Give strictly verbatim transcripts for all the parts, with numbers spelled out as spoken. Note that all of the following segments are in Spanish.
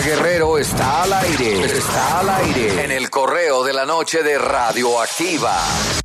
Guerrero está al aire. Está al aire. En el correo de la noche de Radioactiva.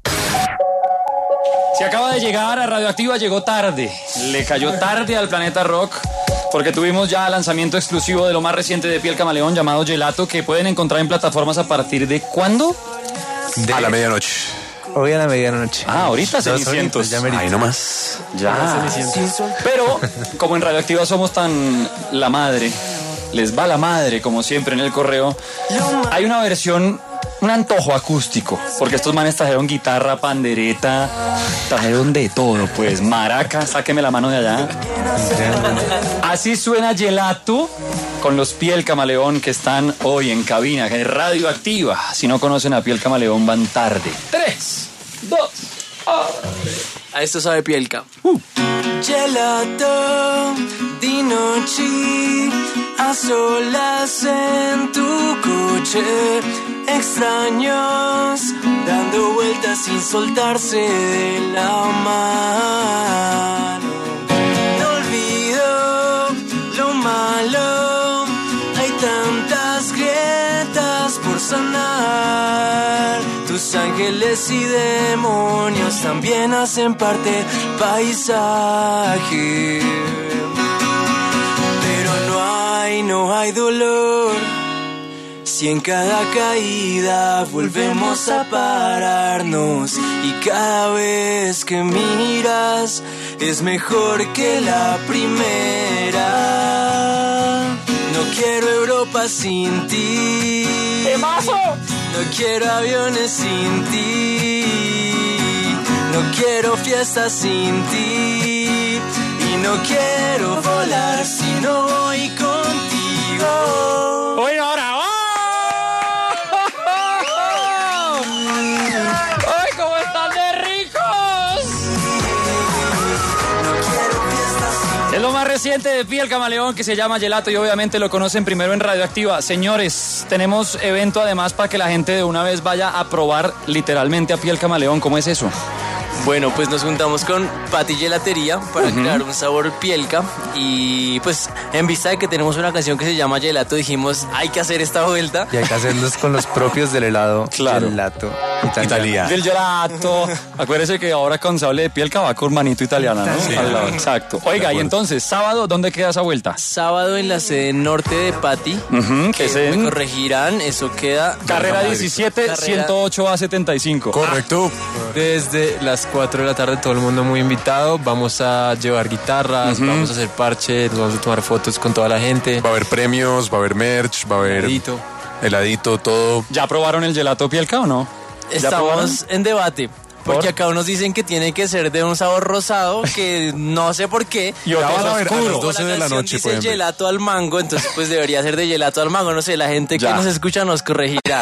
Si acaba de llegar a Radioactiva, llegó tarde. Le cayó tarde al Planeta Rock, porque tuvimos ya lanzamiento exclusivo de lo más reciente de Piel Camaleón llamado Gelato, que pueden encontrar en plataformas a partir de ¿cuándo? De... A la medianoche. Hoy a la medianoche. Ah, ahorita Cenicientos. Ahí nomás. Ya. Pero, como en Radioactiva somos tan la madre, les va la madre, como siempre en el correo, hay una versión, un antojo acústico, porque estos manes trajeron guitarra, pandereta, trajeron de todo, pues, maraca, sáqueme la mano de allá. Así suena Gelato con los Piel Camaleón que están hoy en cabina, que es Radioactiva. Si no conocen a Piel Camaleón, van tarde. Tres, dos, oh. A esto sabe Pielca. Uh. Gelato di noche, a solas en tu coche, extraños dando vueltas sin soltarse de la mano. No olvido lo malo, hay tantas grietas por sanar. Tus ángeles y demonios también hacen parte del paisaje. Pero no hay, no hay dolor si en cada caída volvemos a pararnos. Y cada vez que miras es mejor que la primera. No quiero Europa sin ti. ¡Temazo! No quiero aviones sin ti. No quiero fiestas sin ti. Y no quiero volar si no voy contigo. ¡Hoy ahora! ¡Oh! ¡Ay, cómo están de ricos! Es lo más reciente de Piel Camaleón, que se llama Gelato, y obviamente lo conocen primero en Radioactiva. Señores, tenemos evento además para que la gente de una vez vaya a probar literalmente a Piel Camaleón. ¿Cómo es eso? Bueno, pues nos juntamos con Pati Gelatería para uh-huh. crear un sabor Pielca, y pues en vista de que tenemos una canción que se llama Gelato, dijimos hay que hacer esta vuelta. Y hay que hacerlos con los propios del helado. Claro. Gelato italiano. Italia. Del Gelato. Acuérdese que ahora con sable de Pielca va con manito italiana, ¿no? Sí. Exacto. Oiga, y entonces, sábado, ¿dónde queda esa vuelta? Sábado en la sede norte de Pati, uh-huh, que se me corregirán, eso queda... Carrera diecisiete, ciento ocho a setenta y cinco. Correcto. Ah. Desde las cuatro de la tarde, todo el mundo muy invitado. Vamos a llevar guitarras, uh-huh. vamos a hacer parches, vamos a tomar fotos con toda la gente. Va a haber premios, va a haber merch, va a haber heladito, heladito todo. ¿Ya probaron el Gelato Pielca o no? Estamos en debate. Porque acá unos dicen que tiene que ser de un sabor rosado, que no sé por qué. Y otros van a ver oscuro. a las doce la de la noche. Dice gelato al mango, entonces pues debería ser de gelato al mango. No sé, la gente ya. que nos escucha nos corregirá.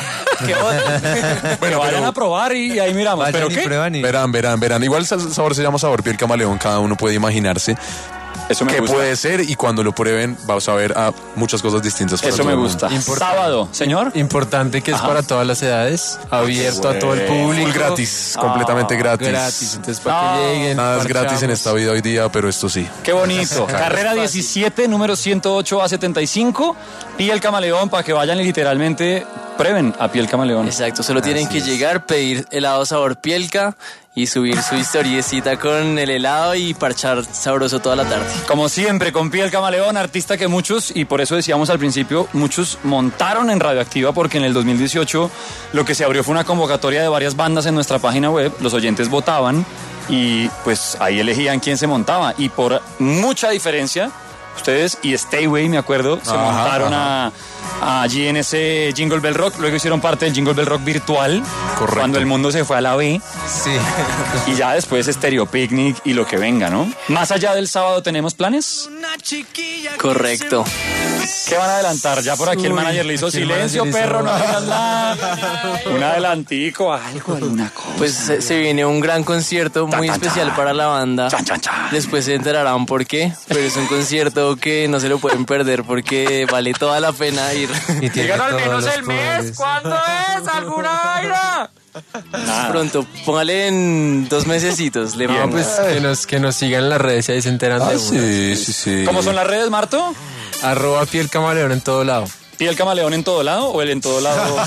Bueno, vayan a probar y ahí miramos. Vayan ¿Pero y qué? Prueban y... Verán, verán, verán. Igual el sabor se llama sabor Piel Camaleón. Cada uno puede imaginarse Eso me qué gusta. puede ser, y cuando lo prueben vamos a ver a muchas cosas distintas. Eso me gusta. Import- Sábado, señor. Importante que es Ajá. para todas las edades, abierto bueno. a todo el público. Full gratis, Ah, completamente gratis. Gratis, entonces para Ah, que lleguen. Nada es parchamos. gratis en esta vida hoy día, pero esto sí. Qué bonito. Carrera diecisiete, número ciento ocho a setenta y cinco. Piel Camaleón, para que vayan y literalmente prueben a Piel Camaleón. Exacto, solo tienen Así que es. llegar, pedir helado sabor Pielca y subir su historiecita con el helado y parchar sabroso toda la tarde. Como siempre, con Piel Camaleón, artista que muchos, y por eso decíamos al principio, muchos montaron en Radioactiva, porque en el dos mil dieciocho lo que se abrió fue una convocatoria de varias bandas en nuestra página web. Los oyentes votaban y pues ahí elegían quién se montaba, y por mucha diferencia ustedes y Stayway, me acuerdo, se Ajá, montaron ajá. a allí en ese Jingle Bell Rock. Luego hicieron parte del Jingle Bell Rock virtual. Correcto. Cuando el mundo se fue a la B. Sí. Y ya después Stereo Picnic y lo que venga, ¿no? Más allá del sábado, ¿tenemos planes? Correcto. ¿Qué van a adelantar? Ya por aquí el Uy, manager le hizo aquí el silencio, manager hizo- perro, no digas nada. Un adelantico, algo, alguna cosa. Pues se, se viene un gran concierto muy Chan, chan, especial chan. para la banda. Chan, chan, chan. Después se enterarán por qué, pero es un concierto que no se lo pueden perder porque vale toda la pena ir. Y tiene Digan al todos menos los el mes. colores. ¿Cuándo es? ¿Alguna vaina? Nada. Pronto, póngale en dos mesecitos. Le No, vamos. pues que nos, que nos sigan en las redes y ahí se enteran Ah, de uno. sí, sí, sí. ¿Cómo son las redes, Marto? Arroba Piel Camaleón en todo lado. ¿Piel camaleón en todo lado o el en todo lado?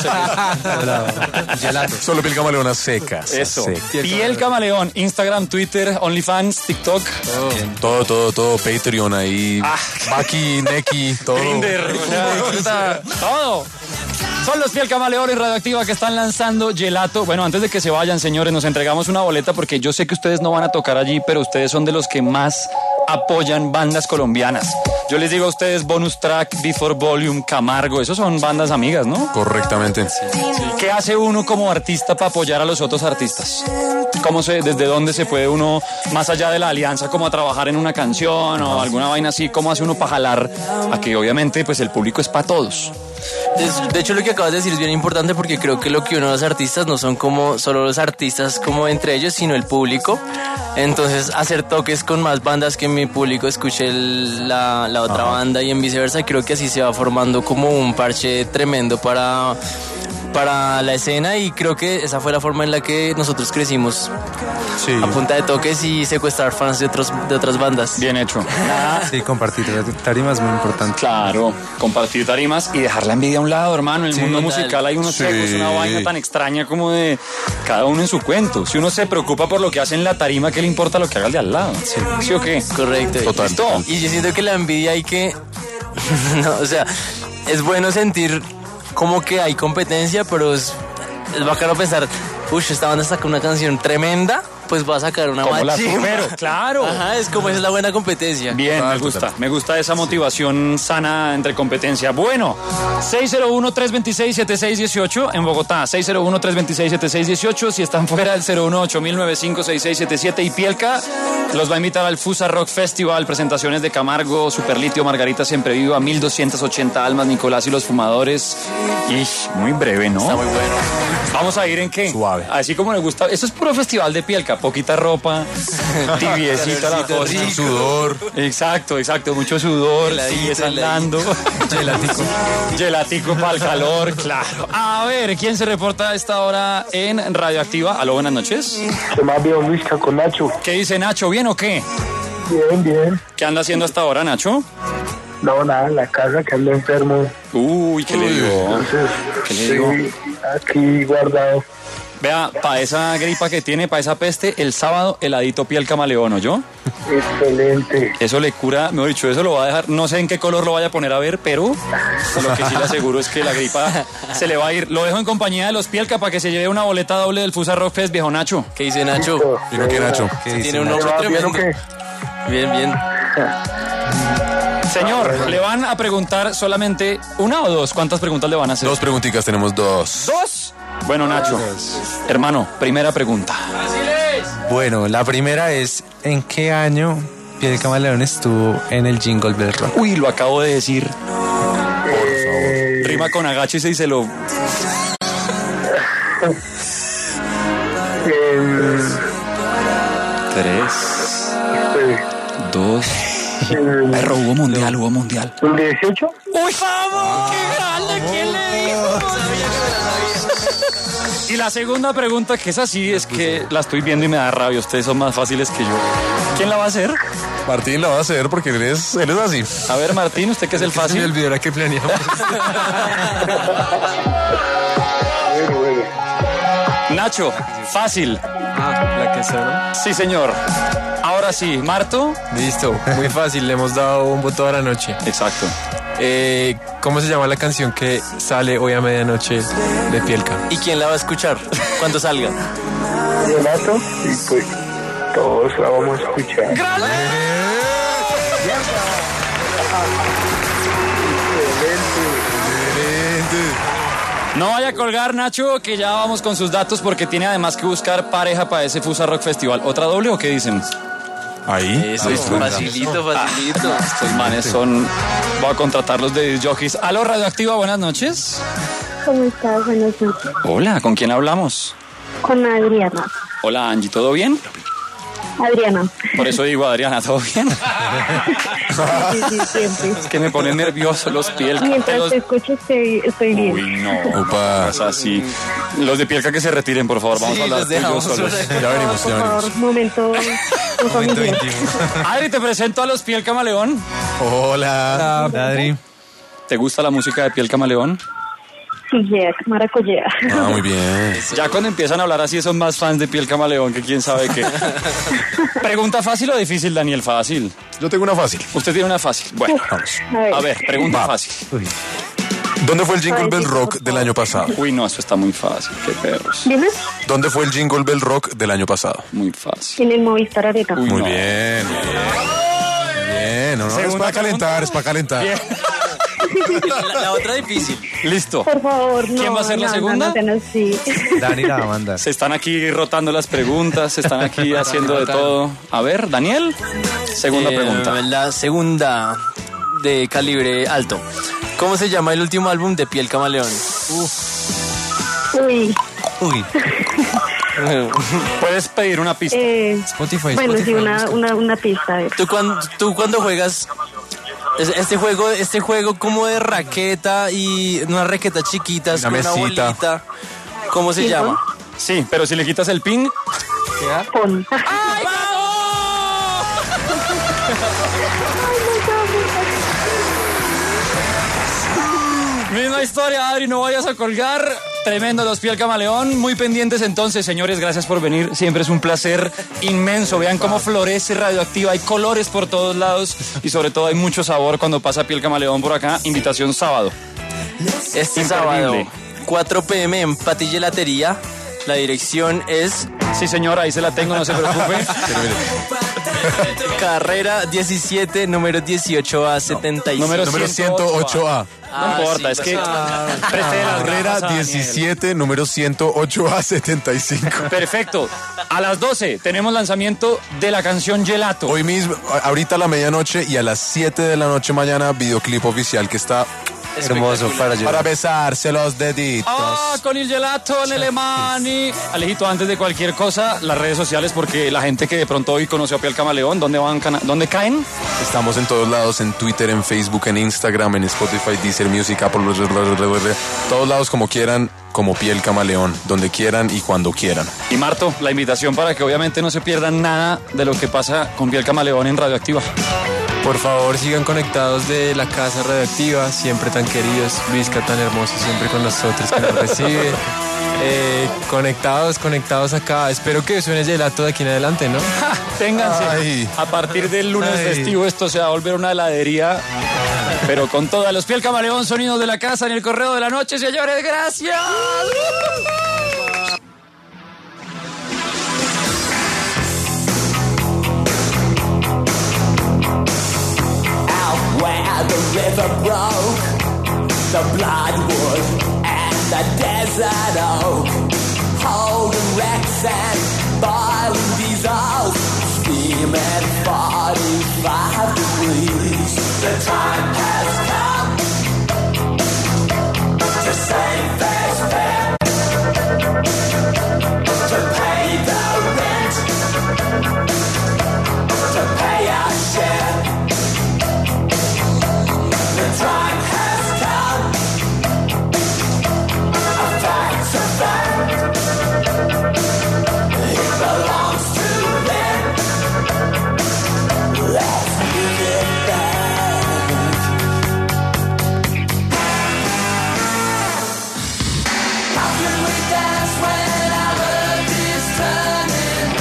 Gelato. Solo piel camaleona secas. Eso. Sí. Piel camaleón, Instagram, Twitter, OnlyFans, TikTok. Todo, todo, todo. Patreon ahí. Ah. Baki, Neki, todo. Tinder, o sea, todo. Son los Piel Camaleones Radioactiva que están lanzando Gelato. Bueno, antes de que se vayan, señores, nos entregamos una boleta porque yo sé que ustedes no van a tocar allí, pero ustedes son de los que más apoyan bandas colombianas. Yo les digo a ustedes Bonus Track, Before Volume, Camargo, esos son bandas amigas, ¿no? Correctamente. ¿Qué hace uno como artista para apoyar a los otros artistas? ¿Cómo se, desde dónde se puede uno, más allá de la alianza, como a trabajar en una canción o alguna vaina así, cómo hace uno para jalar a que obviamente pues el público es para todos? De hecho, lo que acabas de decir es bien importante porque creo que lo que uno de los artistas no son como solo los artistas como entre ellos, sino el público. Entonces, hacer toques con más bandas que mi público escuche el, la, la otra Ajá. banda y en viceversa, creo que así se va formando como un parche tremendo para... para la escena y creo que esa fue la forma en la que nosotros crecimos. Sí. A punta de toques y secuestrar fans de, otros, de otras bandas. Bien hecho. Sí, compartir tarimas es muy importante. Claro, compartir tarimas y dejar la envidia a un lado, hermano. En el sí, mundo total. musical hay unos sí. secos, una vaina tan extraña como de cada uno en su cuento. Si uno se preocupa por lo que hace en la tarima, ¿qué le importa lo que haga el de al lado? Sí, ¿Sí o qué? Correcto. Total. ¿Listo? Y yo siento que la envidia hay que... no, o sea, es bueno sentir... como que hay competencia, pero es, es bacano pensar, uy, esta banda saca una canción tremenda, pues va a sacar una como más chimba. Pero claro. Ajá, es como esa es la buena competencia. Bien, ah, me gusta, total. me gusta esa motivación sana entre competencia. Bueno, seis cero uno, tres dos seis, siete seis uno ocho en Bogotá, seis cero uno, tres dos seis, siete seis uno ocho, si están fuera el cero uno ocho nueve nueve cinco seis seis siete siete y Pielka los va a invitar al Fusa Rock Festival, presentaciones de Camargo, Superlitio, Margarita Siempre Viva, mil doscientas ochenta almas, Nicolás y los Fumadores. Ish, muy breve, ¿no? Está muy bueno. ¿Vamos a ir en qué? Suave. Así como le gusta. Esto es puro festival de Pielka, poquita ropa, tibiecita la cosa. Rico. Sudor. Exacto, exacto, mucho sudor, sigues andando. Gelatico. Gelatico para el calor, claro. A ver, ¿quién se reporta a esta hora en Radioactiva? Aló, buenas noches. Se me ha vio Luisca con Nacho. ¿Qué dice Nacho? ¿Bien o qué? Bien, bien. ¿Qué anda haciendo hasta ahora, Nacho? No, nada, en la casa, que ando enfermo. Uy, ¿qué le digo? Entonces, ¿Qué le digo? Sí, aquí guardado. Vea, para esa gripa que tiene, para esa peste, el sábado heladito Piel Camaleón, ¿o yo? Excelente. Eso le cura, mejor dicho, eso lo va a dejar, no sé en qué color lo vaya a poner a ver, pero lo que sí le aseguro es que la gripa se le va a ir. Lo dejo en compañía de los Pielka para que se lleve una boleta doble del Fusa Rock Fest, viejo Nacho. ¿Qué dice Nacho? ¿Y no qué, Nacho? ¿Qué dice tiene un nombre tremendo. ¿Qué? Bien, bien. Señor, le van a preguntar solamente una o dos. ¿Cuántas preguntas le van a hacer? Dos preguntitas, tenemos dos. ¿Dos? Bueno, Nacho, hermano, primera pregunta. Bueno, la primera es, ¿en qué año Piel Camaleón estuvo en el Jingle Bell Rock? Uy, lo acabo de decir. Por favor. Rima con agáchese y se lo... Tres. Dos. Perro, hubo mundial, hubo mundial. ¿Un dieciocho? ¡Uy, vamos! ¡Qué grande! ¿Quién le dijo? Y la segunda pregunta, que es así, es que la estoy viendo y me da rabia. Ustedes son más fáciles que yo. ¿Quién la va a hacer? Martín la va a hacer porque él es, él es así. A ver, Martín, ¿usted qué es el fácil? Se me olvidó la que planeamos. Bueno, bueno. Nacho, fácil. Ah, la que suena. Sí, señor. Ahora sí, Marto. Listo, muy fácil, le hemos dado un voto toda la noche. Exacto. Eh, ¿Cómo se llama la canción que sale hoy a medianoche de Pielka? ¿Y quién la va a escuchar cuando salga? Renato, y pues todos la vamos a escuchar. ¡Grande! No vaya a colgar, Nacho, que ya vamos con sus datos porque tiene además que buscar pareja para ese Fusa Rock Festival. ¿Otra doble o qué dicen? Ahí. Eso es facilito, facilito. Ah, estos manes son... Voy a contratarlos de disc jockeys. Aló, Radioactiva, buenas noches. ¿Cómo estás? Buenas noches. Hola, ¿con quién hablamos? Con Adriana. Hola, Angie, ¿todo bien? Adriana. Por eso digo, Adriana, ¿todo bien? Sí, sí, siempre. Es que me ponen nervioso los Pielka. Mientras los... te escucho estoy, estoy bien. Uy, no. Opa. O sea, sí. Los de Pielka que se retiren, por favor. Vamos Sí, a hablar los tú y yo dejamos solos. solos. Ya venimos, Por ya venimos. favor, momento, Momento íntimo. Adri, te presento a los Piel Camaleón. Hola. Hola, Adri. ¿Te gusta la música de Piel Camaleón? Yeah, maracuyá. Ah, muy bien. Ya cuando empiezan a hablar así son más fans de Piel Camaleón que quién sabe qué. ¿Pregunta fácil o difícil, Daniel? Fácil. Yo tengo una fácil. Usted tiene una fácil. Bueno, vamos. A ver. A ver, pregunta fácil. ¿Dónde fue el Jingle Ay, Bell sí, Rock por del favor. año pasado? Uy, no, eso está muy fácil. Qué perros. Dime, ¿Dónde fue el Jingle Bell Rock del año pasado? Muy fácil. en el Movistar Arena. Uy, Muy no. bien, muy bien. Bien, no, no, es Segunda para calentar, pregunta. es para calentar. Bien. La, la otra difícil. Listo. Por favor, no. ¿Quién va a ser la no, segunda? No, no, no, sí. Dani la va a mandar. Se están aquí rotando las preguntas, se están aquí haciendo de todo. A ver, Daniel, segunda Eh, pregunta. La segunda de calibre alto. ¿Cómo se llama el último álbum de Piel Camaleón? Uy, Uy, Puedes pedir una pista. eh, Spotify, bueno, Spotify, sí, una, busca. una, una pista. A ver. ¿Tú cuando, tú cuando juegas es- este juego, este juego como de raqueta y unas raquetas chiquitas Una con una mesita. bolita? ¿Cómo se ¿Sí, llama? Sí, pero si le quitas el pin. Pon. Misma historia, Adri, no vayas a colgar. Tremendo los Piel Camaleón. Muy pendientes entonces, señores, gracias por venir. Siempre es un placer inmenso. Vean cómo florece Radioactiva. Hay colores por todos lados y sobre todo hay mucho sabor cuando pasa Piel Camaleón por acá. Invitación sábado. Este Imperdible. sábado, cuatro p m en Patillelatería. La dirección es Sí, señora, ahí se la tengo, no se preocupe. Carrera diecisiete, número dieciocho A setenta y cinco. Número Número ciento ocho A. No importa, es que presté las Carrera gafas a Daniel. diecisiete, número ciento ocho A setenta y cinco. Perfecto. A las doce tenemos lanzamiento de la canción Gelato. Hoy mismo, a- ahorita a la medianoche y a las siete de la noche mañana, videoclip oficial que está hermoso para yo. para besarse los deditos. Ah, con el gelato, Nele Mani. Alejito, antes de cualquier cosa, las redes sociales, porque la gente que de pronto hoy conoció a Piel Camaleón, ¿dónde van? cana- ¿Dónde caen? Estamos en todos lados, en Twitter, en Facebook, en Instagram, en Spotify, Deezer Music, Apple, todos lados como quieran, como Piel Camaleón, donde quieran y cuando quieran. Y Marto, la invitación para que obviamente no se pierdan nada de lo que pasa con Piel Camaleón en Radioactiva. Por favor, sigan conectados de la Casa Radioactiva, siempre tan queridos, Vizca tan hermoso, siempre con nosotros que nos recibe. Eh, conectados, conectados acá. Espero que suene gelato de aquí en adelante, ¿no? ¡Ja! Ténganse. Ay. A partir del lunes Ay. festivo esto se va a volver una heladería. Pero con todas los Piel Camaleón, sonidos de la casa en el correo de la noche, señores, gracias. Where the river broke, the bloodwood and the desert oak, holding wrecks and boiling diesels, steaming forty-five degrees. The time has come to save face fair, to pay the rent, to pay our share. The time has come. A fact's a fact. It belongs to them. Let's give it back. How can we dance when our world is turning?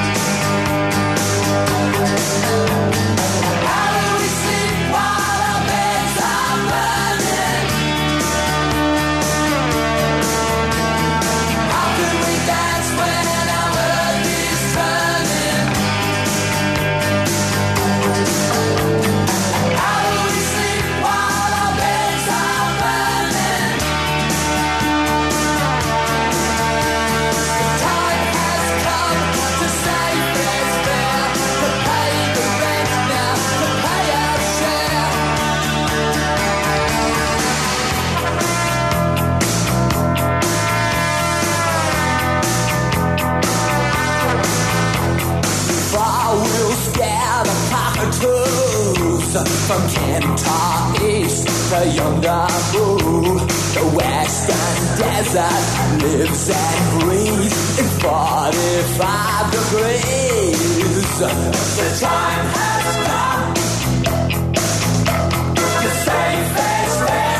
How do we sleep while our beds are burning? How can we dance when our world is turning? How do we sleep while our beds are burning? The time has come to say fair's fair, to pay the rent now, to pay our share. Far we'll scare the cockatoos from Kentar East to Yongamu. The western desert lives and breathes in forty-five degrees. The time has come to save face fair.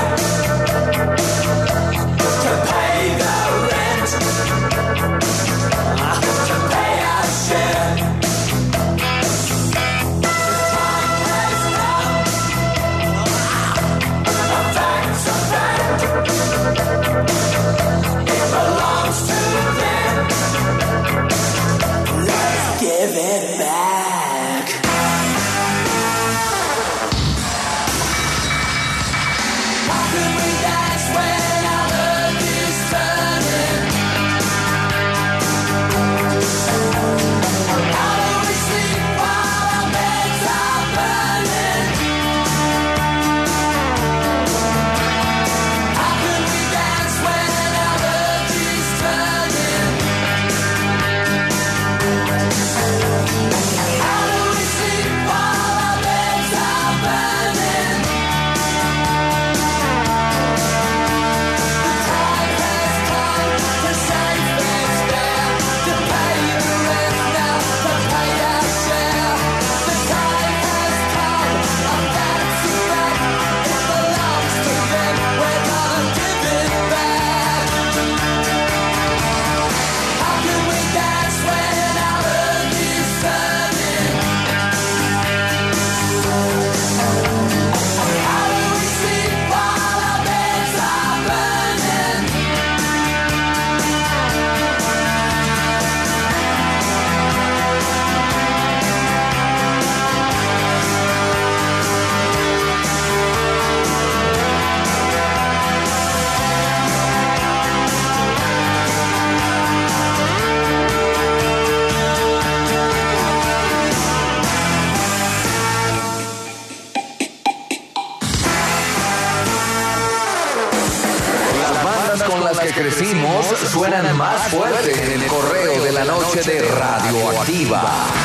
crecimos suenan más fuerte en el correo de la noche de Radioactiva.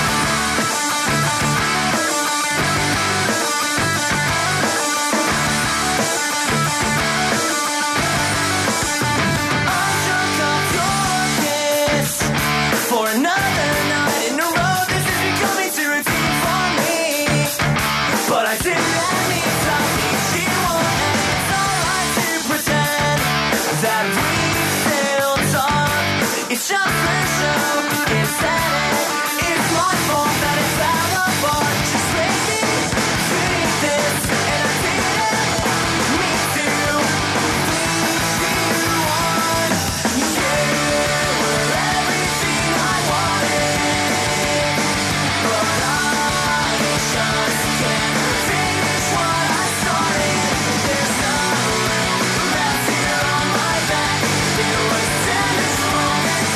It's just a show, it's sad, it's my fault that it fell apart. Just make me read this, and I didn't mean to lead you on. You were everything I wanted, but I just can't finish what I started. There's no room left here on my back. It was damaged wrong.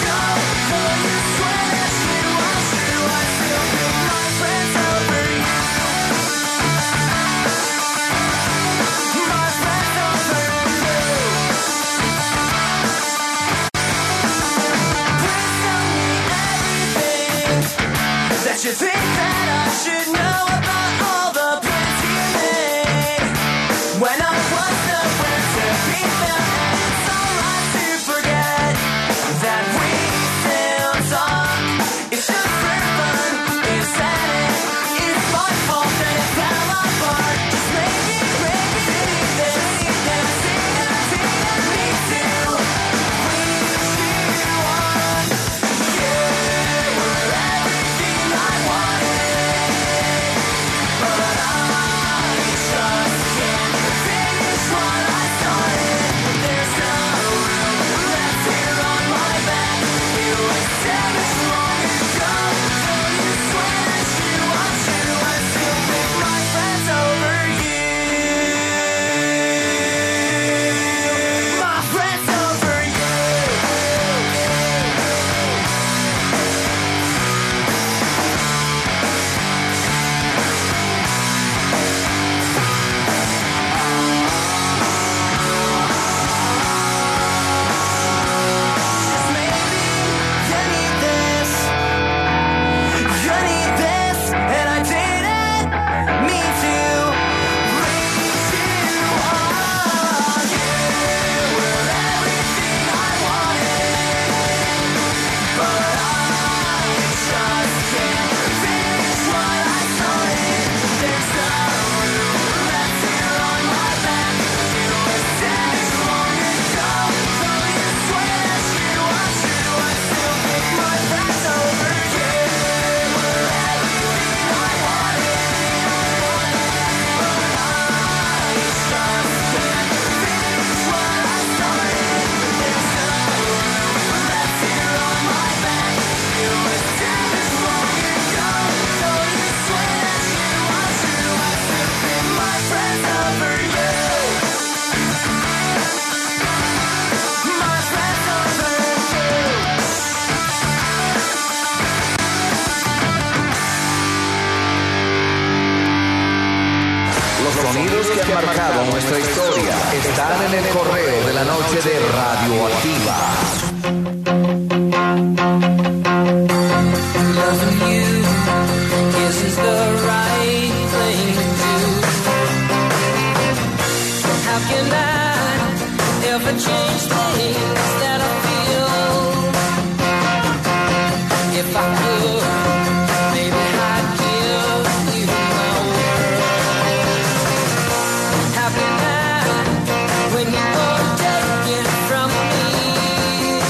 You think that I should know about all the plans you made when I was nowhere to be found, and it's alright to forget that we still talk. It's just for fun, it's sad, it's my fault that it fell apart. Just make me, make me see this, and I see it, I see it, I need to lead you on. You were everything I wanted, but I just can't finish what I started. There's no room left here on my back. It was damaged long ago. Though you swear that you are true, I still pick my friends over you. My friends over you. Just maybe you need this, you need this, and I didn't mean to lead you on. You were everything I wanted, but I just can't finish what I started. There's no room left here on my back. It was damaged long ago. Though you swear that you are true, I still pick my friends over you. Were everything I wanted, but I just can't finish what I started. There's no room left here on my back. It was damaged long ago. Though you swear that you are true, I still pick my friends over you. My friends over you. Los sonidos que han marcado nuestra historia están en el correo de la noche de Radioactiva. Loving you isn't the right thing to do. How can I ever change things that I feel? If I could, maybe I'd give you my world. How can I, when you won't take it from me?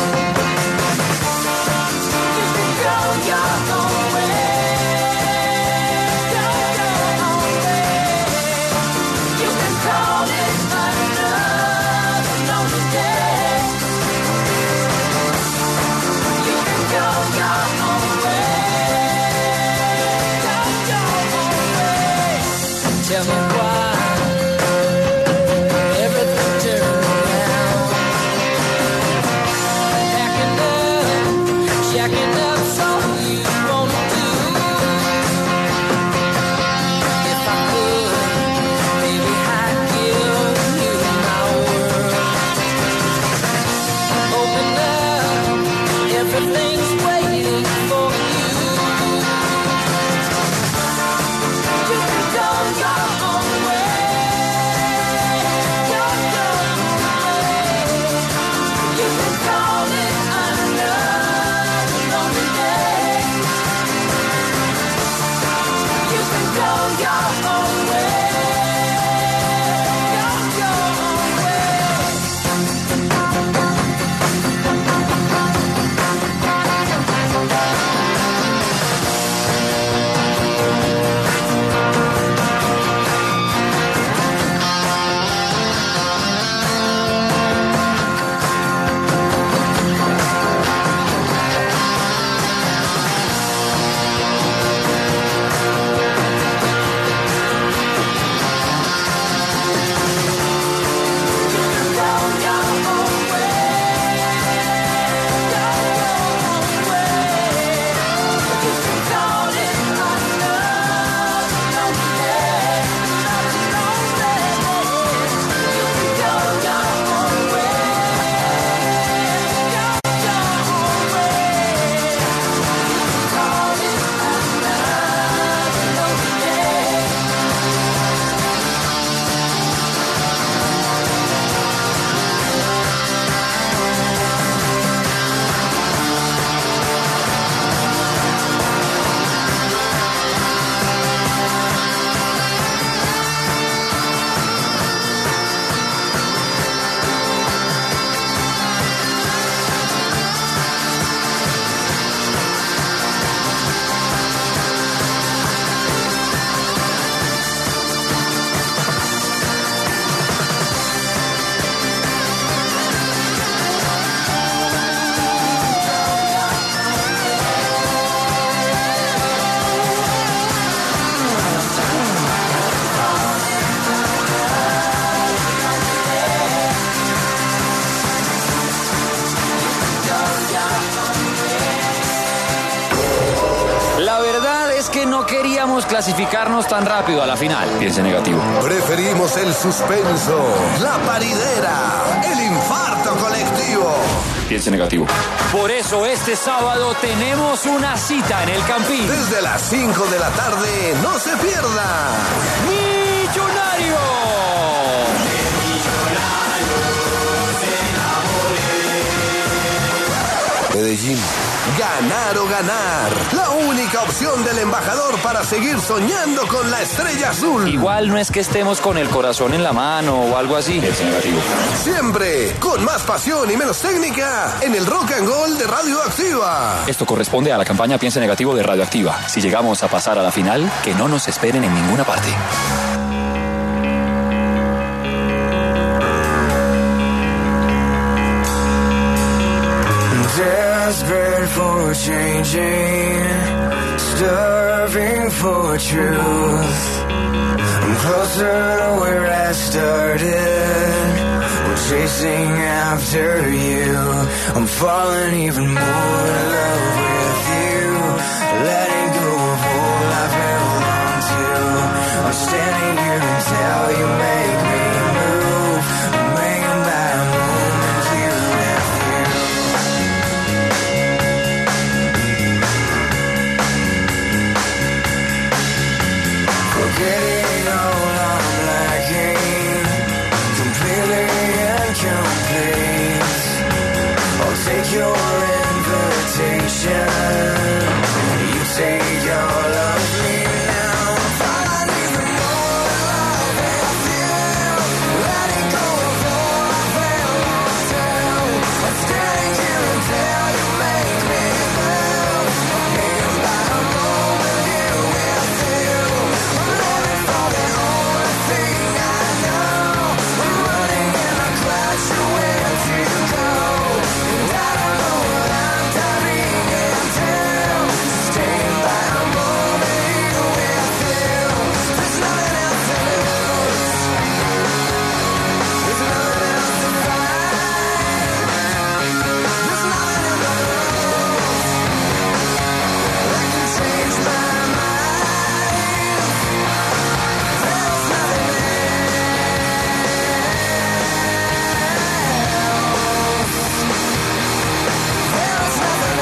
La verdad es que no queríamos clasificarnos tan rápido a la final. Piense negativo. Preferimos el suspenso, la paridera, el infarto colectivo. Piense negativo. Por eso este sábado tenemos una cita en el Campín. Desde las cinco de la tarde, no se pierda. ¡Millonario! Medellín. Ganar o ganar. La única opción del embajador para seguir soñando con la estrella azul. Igual no es que estemos con el corazón en la mano o algo así. Es negativo. Siempre con más pasión y menos técnica en el Rock and Roll de Radioactiva. Esto corresponde a la campaña Piense Negativo de Radioactiva. Si llegamos a pasar a la final, que no nos esperen en ninguna parte. Desperate for changing, starving for truth. I'm closer to where I started. I'm chasing after you. I'm falling even more in love with you. Letting go of all I've held on to. I'm standing here until you make me move. I'm hanging by a moment here with you. Forgetting all I'm lacking, completely incomplete. I'll take your invitation, you take all of me now. I'm falling even more in love with you, letting go of all I've held on to. I'm standing here until you make me move. I'm hanging by a moment here with you. I'm living for the only thing I know. I'm running and I clash where to go. And I don't know what I'm diving into. Staying by a moment here with you. There's nothing else to lose. There's nothing else to fight. There's nothing else to lose. I can change my mind. There's nothing else. There's nothing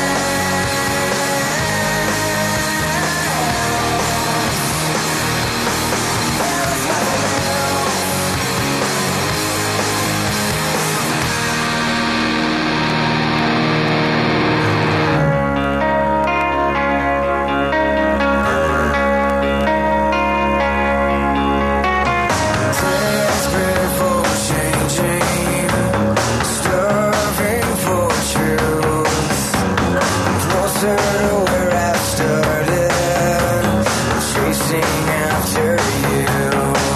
desperate for changing, starving for truth. I'm closer to where I started, chasing after you.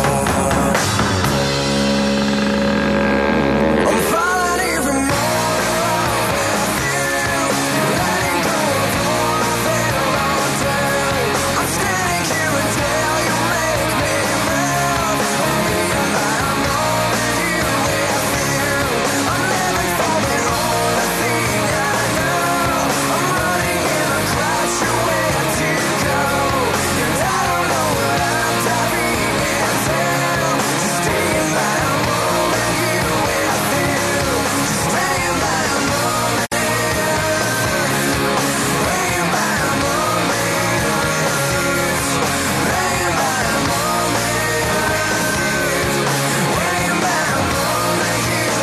I'm falling even more in love with you, letting go of all I've held on to. I'm standing here until you make me move. I'm hanging by a moment here with you. I'm living for the only thing I know. I'm running and I clash where to go. And I don't know what I'm diving into. Just staying by a moment here with you. Just hanging by a moment. Hanging by a moment here with you. Hanging by a moment. Hanging by a moment here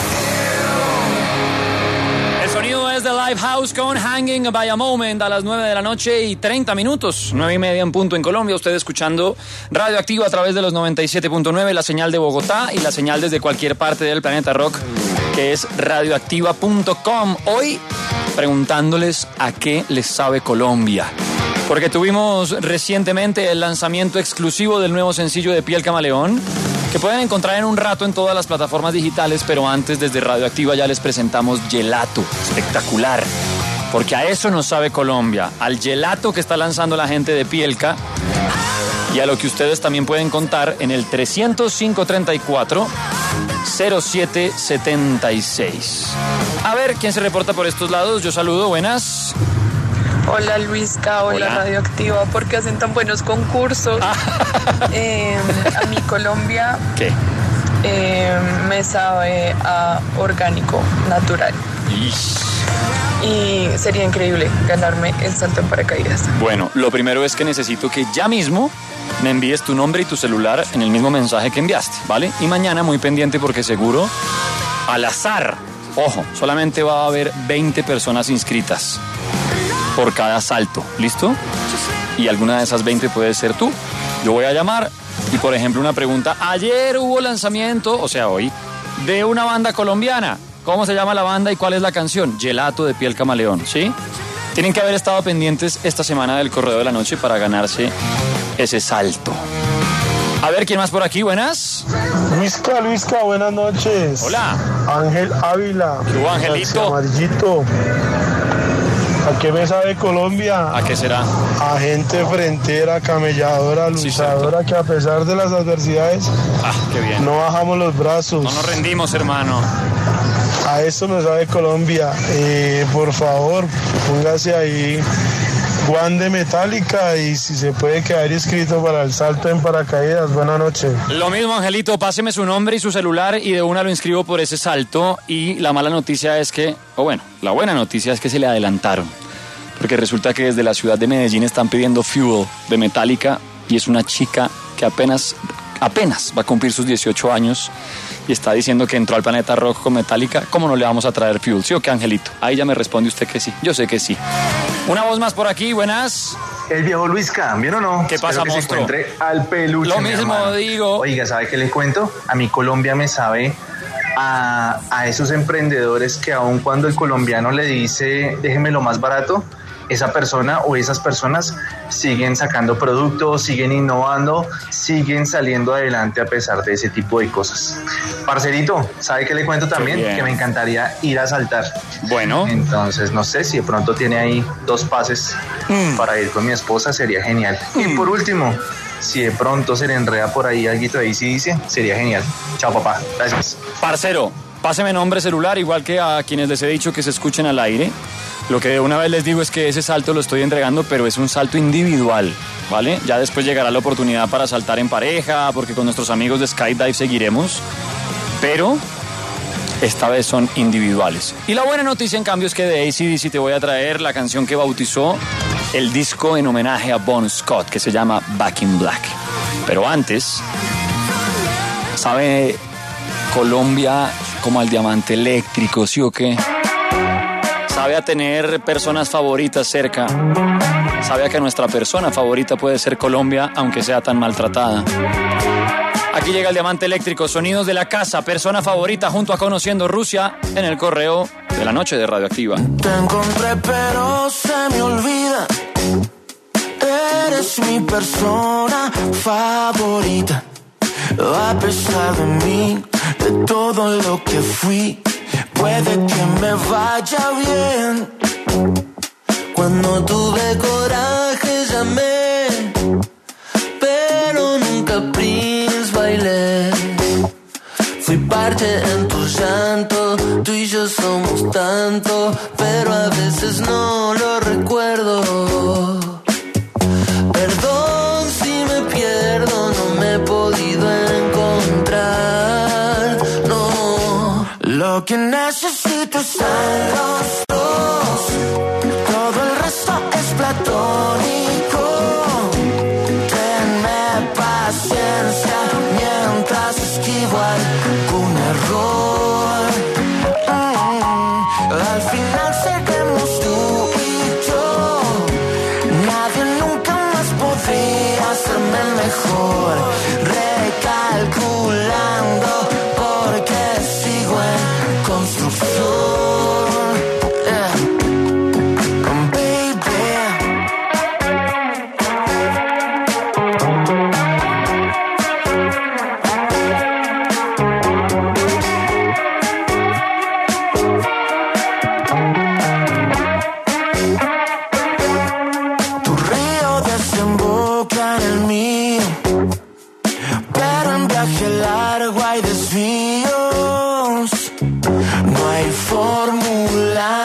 with you. El sonido es de Lifehouse con Hanging by a Moment a las nueve de la noche y treinta minutos, nueve y media en punto en Colombia. Usted escuchando Radioactiva a través de los noventa y siete punto nueve, la señal de Bogotá y la señal desde cualquier parte del planeta rock, que es radioactiva punto com. Hoy preguntándoles a qué les sabe Colombia. Porque tuvimos recientemente el lanzamiento exclusivo del nuevo sencillo de Piel Camaleón, que pueden encontrar en un rato en todas las plataformas digitales, pero antes desde Radioactiva ya les presentamos Gelato, espectacular, porque a eso nos sabe Colombia, al gelato que está lanzando la gente de Pielca y a lo que ustedes también pueden contar en el tres cero cinco, treinta y cuatro, cero siete siete seis. A ver, ¿quién se reporta por estos lados? Yo saludo, buenas. Hola Luisca, hola, hola. Radioactiva, ¿por qué hacen tan buenos concursos? eh, a mi Colombia ¿Qué? Eh, me sabe a orgánico, natural. Ish. Y sería increíble ganarme el salto en paracaídas. Bueno, lo primero es que necesito que ya mismo me envíes tu nombre y tu celular en el mismo mensaje que enviaste, ¿vale? Y mañana muy pendiente porque seguro, al azar, ojo, solamente va a haber veinte personas inscritas por cada salto, ¿listo? Y alguna de esas veinte puede ser tú. Yo voy a llamar y, por ejemplo, una pregunta. Ayer hubo lanzamiento, o sea, hoy, de una banda colombiana. ¿Cómo se llama la banda y cuál es la canción? Gelato de Piel Camaleón, ¿sí? Tienen que haber estado pendientes esta semana del Correo de la Noche para ganarse ese salto. A ver, ¿quién más por aquí? Buenas. Luisca, Luisca, buenas noches. Hola. Ángel Ávila. ¿Qué hubo, Angelito? Amarillito. ¿A qué me sabe Colombia? ¿A qué será? A gente frentera, camelladora, luchadora, sí, que a pesar de las adversidades, ah, qué bien. No bajamos los brazos. No nos rendimos, hermano. A eso me sabe Colombia. Eh, por favor, póngase ahí Juan de Metallica y si se puede quedar inscrito para el salto en paracaídas. Buenas noches. Lo mismo, Angelito, páseme su nombre y su celular y de una lo inscribo por ese salto. Y la mala noticia es que, o bueno, la buena noticia es que se le adelantaron. Porque resulta que desde la ciudad de Medellín están pidiendo Fuel de Metallica y es una chica que apenas, apenas va a cumplir sus dieciocho años y está diciendo que entró al Planeta Rock con Metallica. ¿Cómo no le vamos a traer Fuel? ¿Sí o qué, Angelito? Ahí ya me responde usted que sí. Yo sé que sí. Una voz más por aquí, buenas. El viejo Luisca, ¿bien o no? ¿Qué pasa, Espero que monstruo? se encuentre al peluche. Lo mismo hermano. digo. Oiga, ¿sabe qué le cuento? A mi Colombia me sabe a, a esos emprendedores que aun cuando el colombiano le dice déjeme lo más barato, esa persona o esas personas siguen sacando productos, siguen innovando, siguen saliendo adelante a pesar de ese tipo de cosas. Parcerito, ¿sabe qué le cuento también? Que me encantaría ir a saltar. Bueno. Entonces, no sé, si de pronto tiene ahí dos pases mm. para ir con mi esposa, sería genial. Mm. Y por último, si de pronto se le enreda por ahí alguito de ahí, sí dice, sería genial. Chao, papá. Gracias. Parcero, páseme nombre, celular, igual que a quienes les he dicho que se escuchen al aire. Lo que de una vez les digo es que ese salto lo estoy entregando, pero es un salto individual, ¿vale? Ya después llegará la oportunidad para saltar en pareja, porque con nuestros amigos de Skydive seguiremos, pero esta vez son individuales. Y la buena noticia, en cambio, es que de A C D C te voy a traer la canción que bautizó el disco en homenaje a Bon Scott, que se llama Back in Black. Pero antes, ¿sabe Colombia como al diamante eléctrico, sí o qué? Sabe a tener personas favoritas cerca. Sabe a que nuestra persona favorita puede ser Colombia, aunque sea tan maltratada. Aquí llega el diamante eléctrico, sonidos de la casa, persona favorita junto a Conociendo Rusia en el Correo de la Noche de Radioactiva. Te encontré pero se me olvida. Eres mi persona favorita. A pesar de mí, de todo lo que fui, puede que me vaya bien. Cuando tuve coraje llamé, pero nunca Prince bailé. Fui parte en tu llanto, tú y yo somos tanto, pero a veces no lo recuerdo. Perdón si me pierdo, no me he podido encontrar, no. Lo que necesito es los dos, todo el resto es platónico. Tenme paciencia mientras esquivo algún error. Mm, al final seremos tú y yo. Nadie nunca más podría hacerme mejor. Recalculando porque sigo en construcción. Yeah.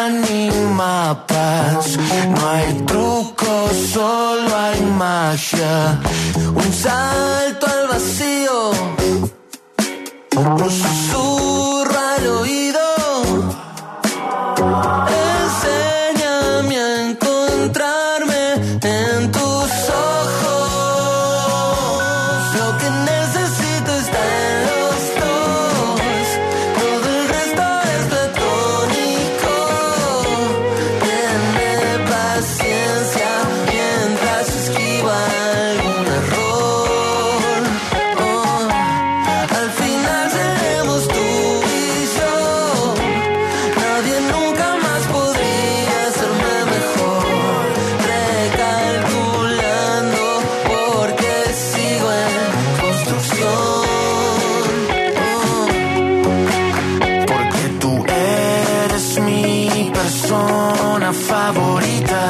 ni mapas, no hay trucos, solo hay magia. Un salto al vacío, un susurro al oído. Enséñame a encontrarme en tus ojos. Lo que necesito está en los dos. Todo el resto es platónico. Tenme paciencia mientras esquiva algún error. Oh, al final seremos tú y yo. Nadie nunca más podría hacerme mejor. Recalculando porque sigo en construcción. Oh, porque tú eres mi persona favorita.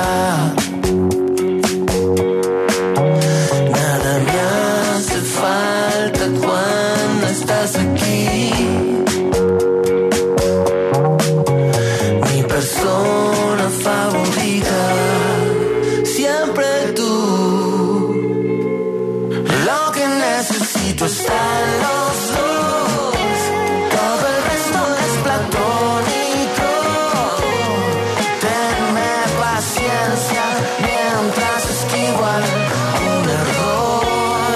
Nada me hace falta cuando estás aquí. Mi persona favorita, siempre tú. Lo que necesito está en los dos. Todo el resto es platónico. Tenme paciencia mientras esquivo algún error.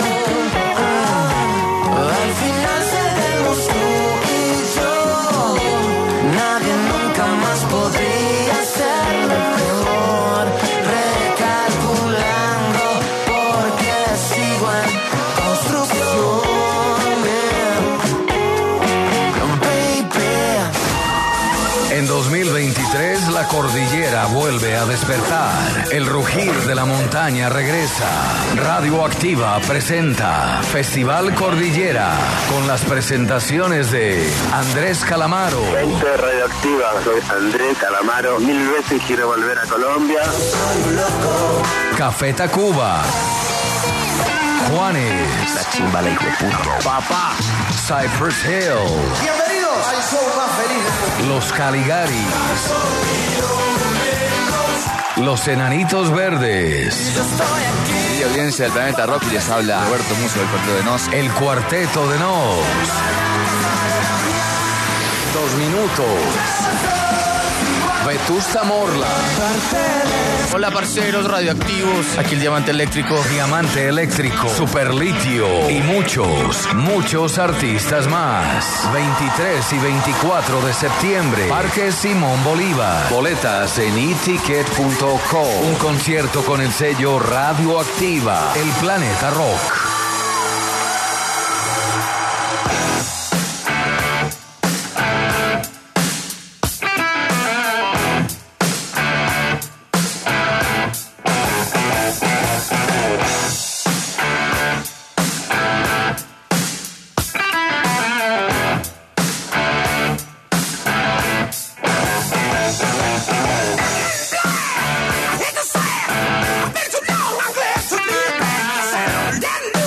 Al final seremos tú y yo. Nadie nunca más podría serme mejor. Recalculando porque sigo en construcción. Baby. En dos mil veintitrés la cordillera vuelve a despertar. El rugir de la montaña regresa. Radioactiva presenta Festival Cordillera con las presentaciones de Andrés Calamaro. Gente radioactiva, soy Andrés Calamaro. Mil veces quiero volver a Colombia. Café Tacuba. Juanes. La chimba la hijo de puta. Papá. Cypress Hill. Bienvenidos al show más feliz. Los Caligaris. Los Enanitos Verdes. Y audiencia del Planeta Rock, les habla Roberto Musso del Cuarteto de Nos. El Cuarteto de Nos. Dos minutos. Vetusta Morla. Hola parceros radioactivos, aquí el Diamante Eléctrico. Diamante Eléctrico, Superlitio y muchos, muchos artistas más. veintitrés y veinticuatro de septiembre, Parque Simón Bolívar. Boletas en e ticket punto com. Un concierto con el sello Radioactiva, el Planeta Rock. Then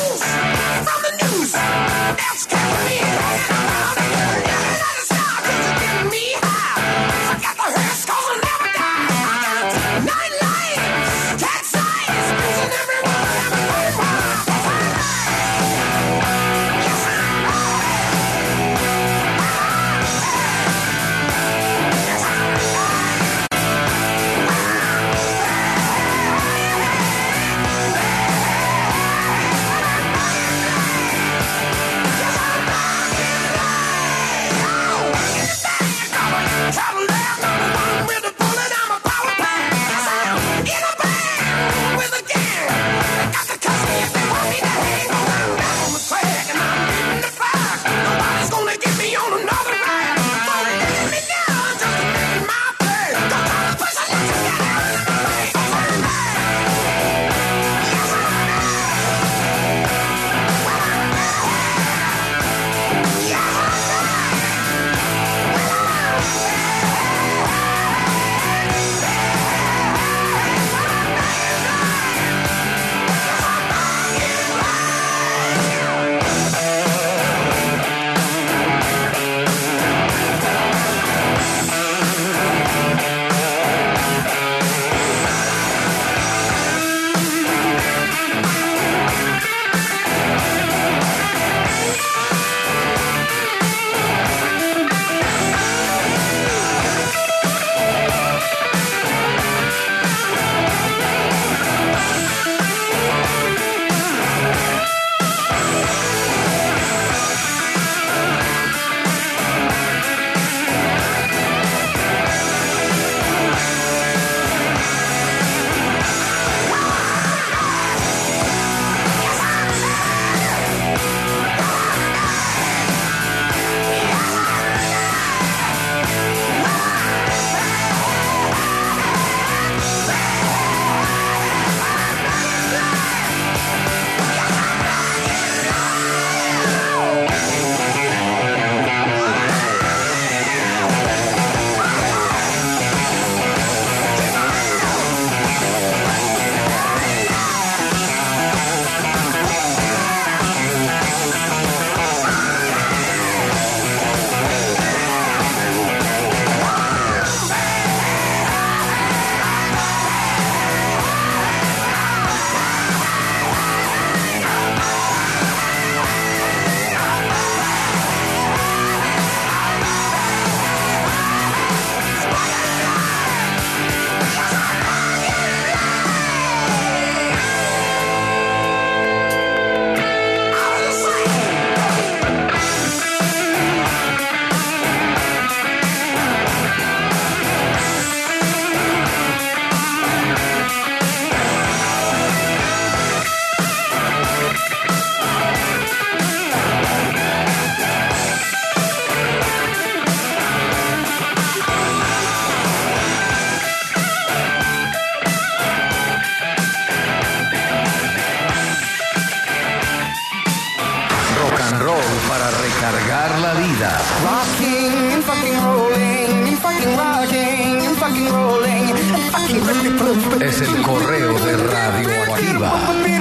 recargar la vida. Rocking and fucking rolling and fucking rocking and fucking rolling and fucking Es el correo de Radioactiva.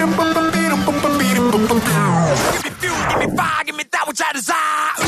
Give me five, give me that which I desire.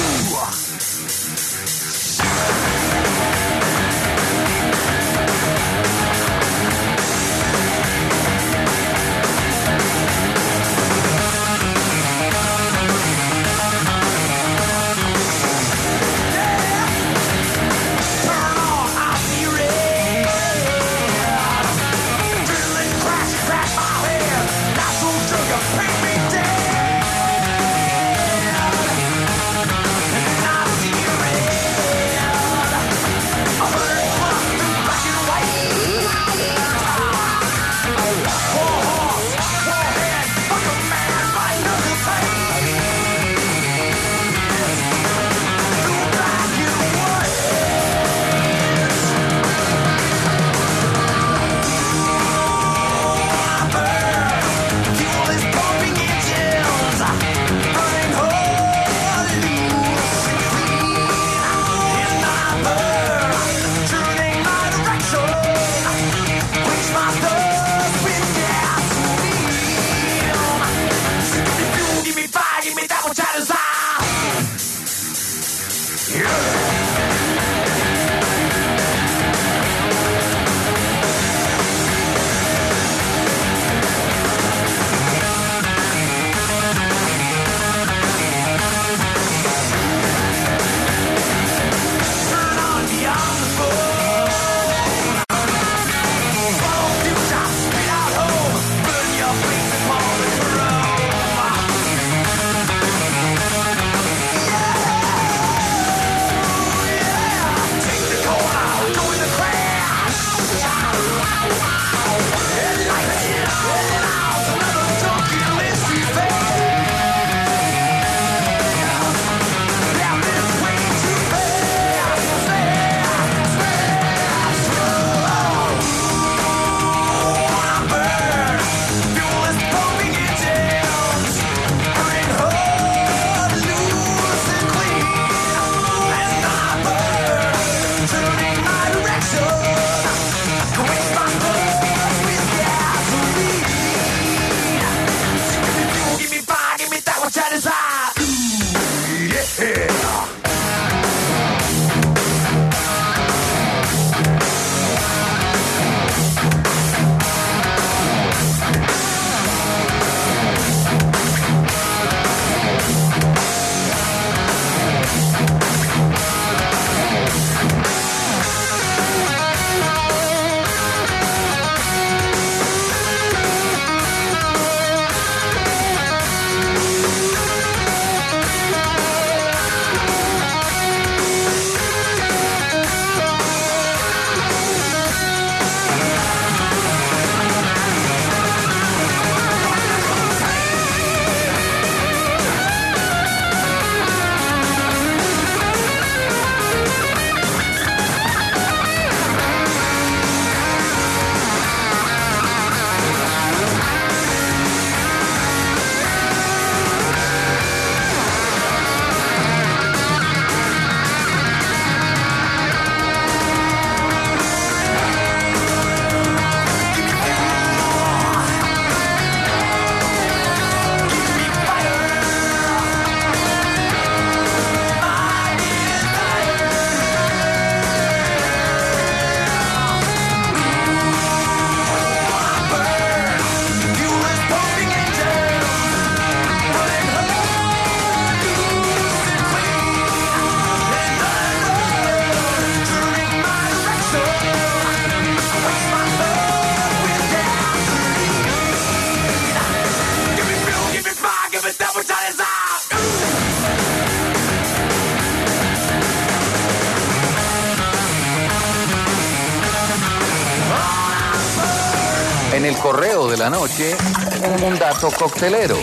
En el correo de la noche, un dato coctelero.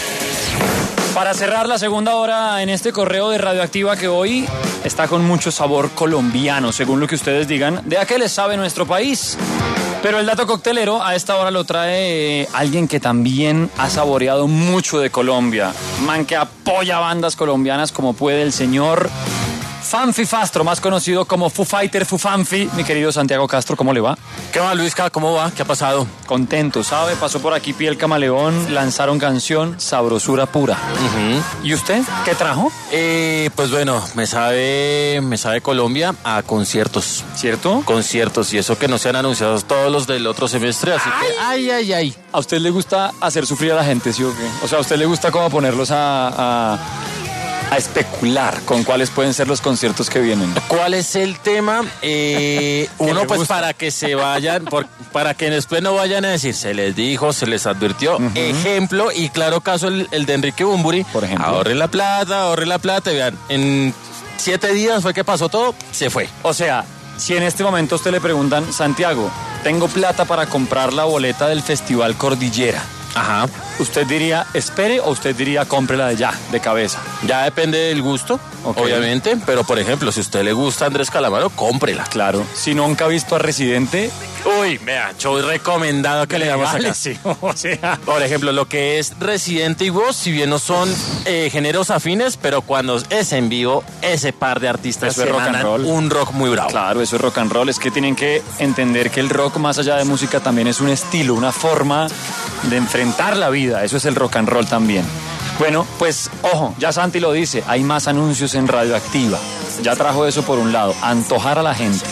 Para cerrar la segunda hora en este correo de Radioactiva, que hoy está con mucho sabor colombiano, según lo que ustedes digan. ¿De a qué les sabe nuestro país? Pero el dato coctelero a esta hora lo trae alguien que también ha saboreado mucho de Colombia. Man que apoya bandas colombianas como puede, el señor Fanfi Fastro, más conocido como Foo Fighter, Fufanfi. Mi querido Santiago Castro, ¿cómo le va? ¿Qué va, Luisca? ¿Cómo va? ¿Qué ha pasado? Contento, ¿sabe? Pasó por aquí Piel Camaleón, lanzaron canción Sabrosura Pura. Uh-huh. ¿Y usted? ¿Qué trajo? Eh, pues bueno, me sabe, me sabe Colombia a conciertos. ¿Cierto? Conciertos, y eso que no se han anunciado todos los del otro semestre, así ay, que ay, ay, ay. ¿A usted le gusta hacer sufrir a la gente, sí o qué? O sea, ¿a usted le gusta como ponerlos a... a... a especular con cuáles pueden ser los conciertos que vienen? ¿Cuál es el tema? Eh, uno, pues gusta? Para que se vayan, por, para que después no vayan a decir, se les dijo, se les advirtió. Uh-huh. Ejemplo, y claro caso, el, el de Enrique Bunbury. Por ejemplo. Ahorre la plata, ahorre la plata, y vean, en siete días fue que pasó todo, se fue. O sea, si en este momento a usted le preguntan, Santiago, tengo plata para comprar la boleta del Festival Cordillera. Ajá. ¿Usted diría espere o usted diría cómprela de ya, de cabeza? Ya depende del gusto, okay, obviamente, pero por ejemplo, si a usted le gusta Andrés Calamaro, cómprela. Claro. Si nunca ha visto a Residente... Uy, vea, show recomendado que le damos acá. Sí, o sea... Por ejemplo, lo que es Residente y Woz, si bien no son eh, géneros afines, pero cuando es en vivo, ese par de artistas eso es rock and roll. Un rock muy bravo. Claro, eso es rock and roll. Es que tienen que entender que el rock, más allá de música, también es un estilo, una forma de enfrentar la vida. Eso es el rock and roll también. Bueno, pues, ojo, ya Santi lo dice, hay más anuncios en Radioactiva. Ya trajo eso por un lado, antojar a la gente.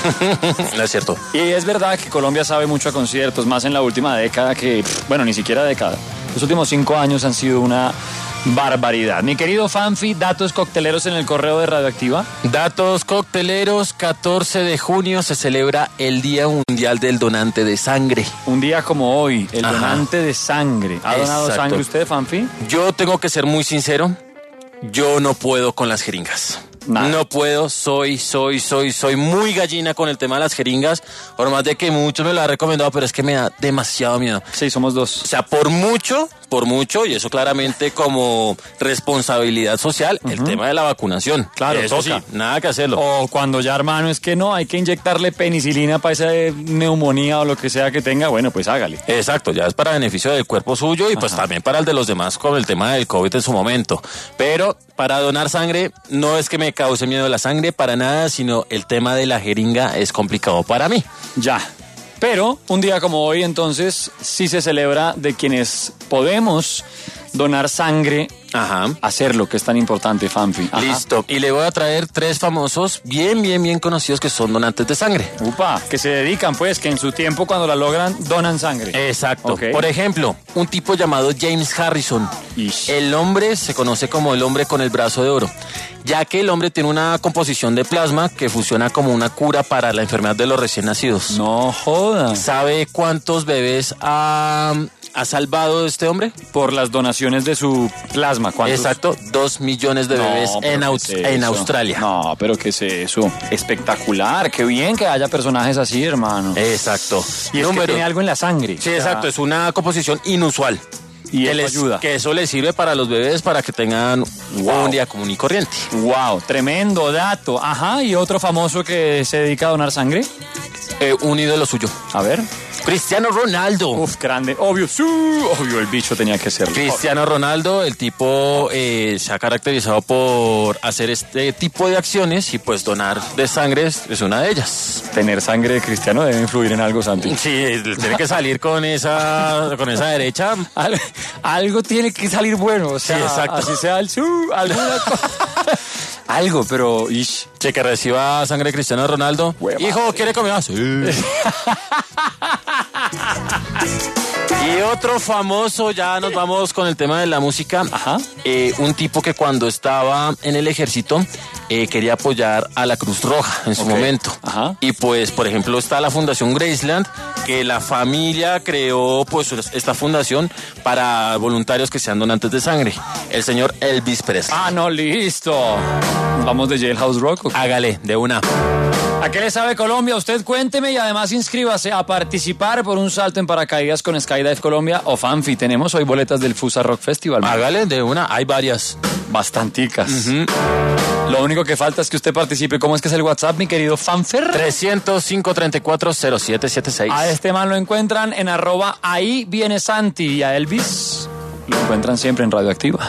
No es cierto. Y es verdad que Colombia sabe mucho a conciertos, más en la última década que, bueno, ni siquiera década. Los últimos cinco años han sido una barbaridad. Mi querido Fanfi, datos cocteleros en el correo de Radioactiva. Datos cocteleros, catorce de junio se celebra el Día Mundial del Donante de Sangre. Un día como hoy, el Ajá. donante de sangre. ¿Ha donado Exacto. sangre usted, Fanfi? Yo tengo que ser muy sincero, yo no puedo con las jeringas. Nada. No puedo, soy, soy, soy, soy muy gallina con el tema de las jeringas, por más de que muchos me lo han recomendado, pero es que me da demasiado miedo. Sí, somos dos. O sea, por mucho, por mucho, y eso claramente como responsabilidad social, uh-huh. el tema de la vacunación. Claro, eso toca. Sí, nada que hacerlo. O cuando ya, hermano, es que no, hay que inyectarle penicilina para esa neumonía o lo que sea que tenga, bueno, pues hágale. Exacto, ya es para beneficio del cuerpo suyo y Ajá. pues también para el de los demás con el tema del COVID en su momento. Pero para donar sangre, no es que me cause miedo la sangre para nada, sino el tema de la jeringa es complicado para mí. Ya. Pero un día como hoy, entonces, sí se celebra de quienes podemos donar sangre, Ajá. hacerlo, que es tan importante, Fanfi. Ajá. Listo. Y le voy a traer tres famosos bien, bien, bien conocidos que son donantes de sangre. Upa, que se dedican, pues, que en su tiempo, cuando la logran, donan sangre. Exacto. Okay. Por ejemplo, un tipo llamado James Harrison. Ish. El hombre se conoce como el hombre con el brazo de oro, ya que el hombre tiene una composición de plasma que funciona como una cura para la enfermedad de los recién nacidos. No joda. ¿Sabe cuántos bebés ha, ha salvado este hombre? Por las donaciones de su plasma. ¿Cuántos? Exacto, dos millones de bebés no, en, Aus- es en Australia. No, pero ¿qué es eso? Espectacular, qué bien que haya personajes así, hermano. Exacto. Y es Número. que tiene algo en la sangre. Sí, o sea, exacto, es una composición inusual. Y que eso les, ayuda. Que eso les sirve para los bebés para que tengan wow. un día común y corriente. Wow, tremendo dato. Ajá, ¿y otro famoso que se dedica a donar sangre? Eh, un ídolo suyo. A ver. Cristiano Ronaldo. Uf, grande. Obvio, sí, obvio, el bicho tenía que serlo. Cristiano Ronaldo, el tipo eh, se ha caracterizado por hacer este tipo de acciones y pues donar de sangre es, es una de ellas. Tener sangre de Cristiano debe influir en algo, Santi. Sí, tiene que salir con esa con esa derecha. Al, algo tiene que salir bueno, o sea, sí, exacto. Así sea el su, alguna cosa. Algo, pero ish. Che, que reciba sangre de Cristiano Ronaldo. Hueva. Hijo, ¿quiere comer? Sí. Y otro famoso, ya nos vamos con el tema de la música. Ajá. Eh, un tipo que cuando estaba en el ejército eh, quería apoyar a la Cruz Roja en su okay. momento. Ajá. Y pues, por ejemplo, está la Fundación Graceland, que la familia creó pues esta fundación para voluntarios que sean donantes de sangre. El señor Elvis Presley. Ah, no, listo. Vamos de Jailhouse Rock. ¿Okay? Hágale, de una. ¿A qué le sabe Colombia? Usted cuénteme y además inscríbase a participar por un salto en paracaídas con Skydive Colombia o Fanfi. Tenemos hoy boletas del Fusa Rock Festival. Hágale, de una. Hay varias. Bastanticas. Uh-huh. Lo único que falta es que usted participe. ¿Cómo es que es el WhatsApp, mi querido Fanfer? trescientos cinco, treinta y cuatro, cero siete setenta y seis. A este man lo encuentran en arroba ahí viene Santi, y a Elvis lo encuentran siempre en Radioactiva.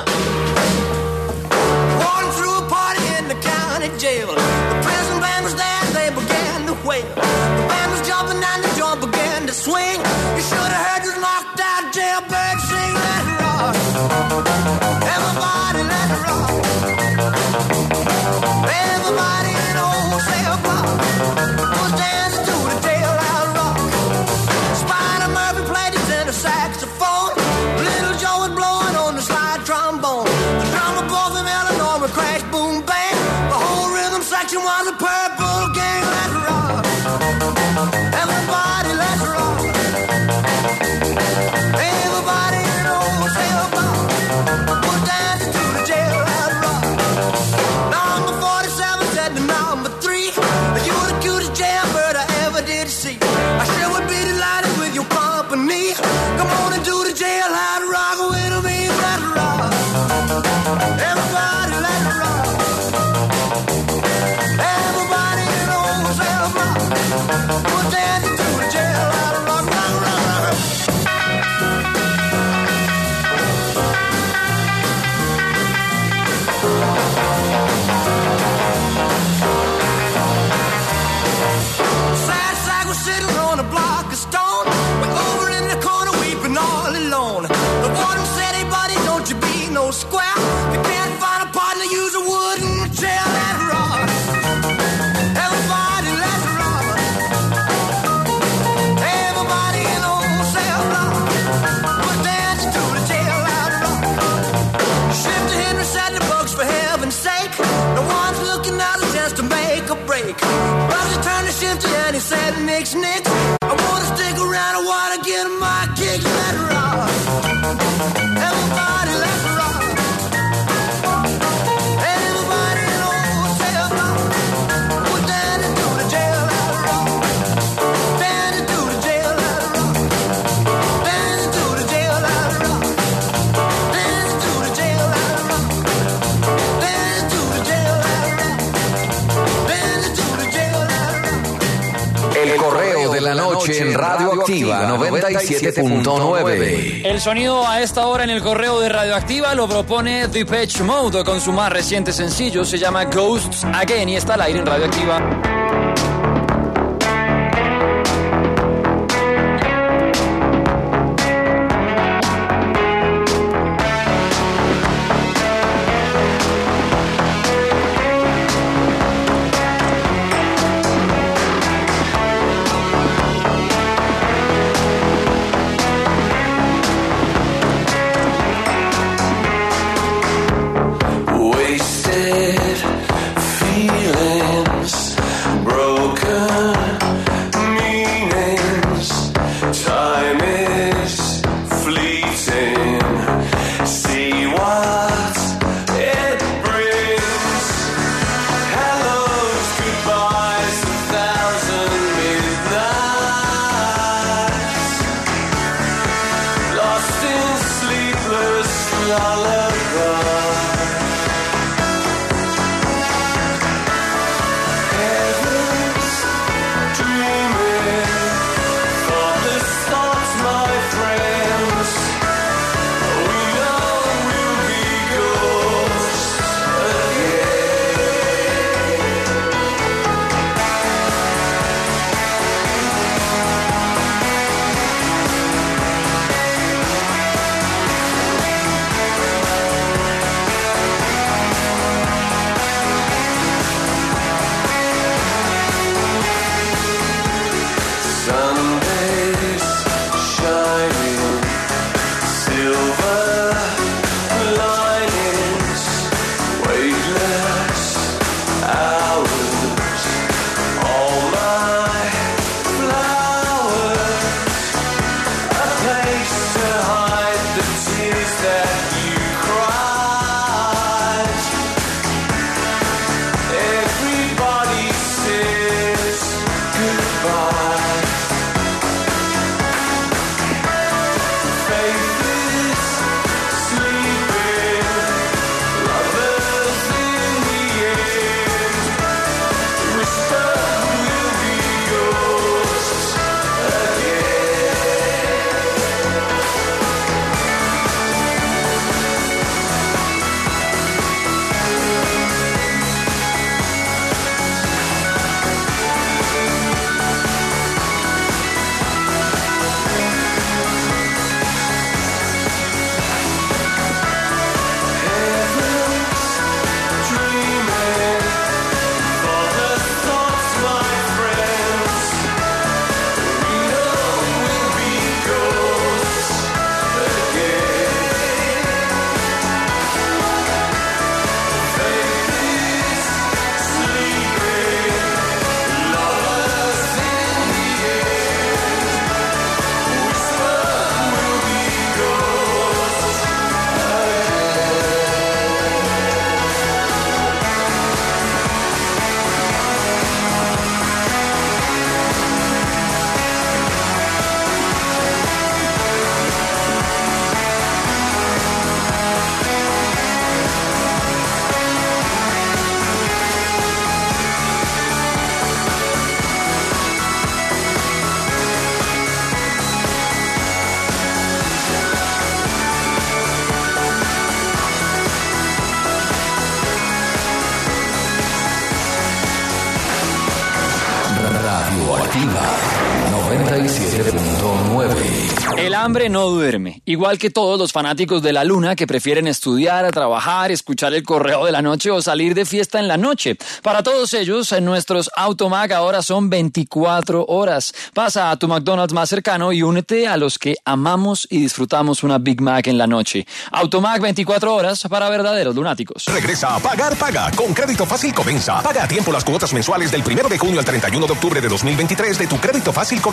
En Radioactiva noventa y siete punto nueve. El sonido a esta hora en el correo de Radioactiva lo propone Depeche Mode con su más reciente sencillo, se llama Ghosts Again y está al aire en Radioactiva. Wasted feelings, broken. noventa y siete punto nueve. El hambre no duerme, igual que todos los fanáticos de la luna que prefieren estudiar, trabajar, escuchar el correo de la noche o salir de fiesta en la noche. Para todos ellos, nuestros Automag ahora son veinticuatro horas. Pasa a tu McDonald's más cercano y únete a los que amamos y disfrutamos una Big Mac en la noche. Automag veinticuatro horas para verdaderos lunáticos. Regresa a Pagar Paga. Con Crédito Fácil comienza. Paga a tiempo las cuotas mensuales del primero de junio al treinta y uno de octubre de dos mil veintitrés de tu Crédito Fácil.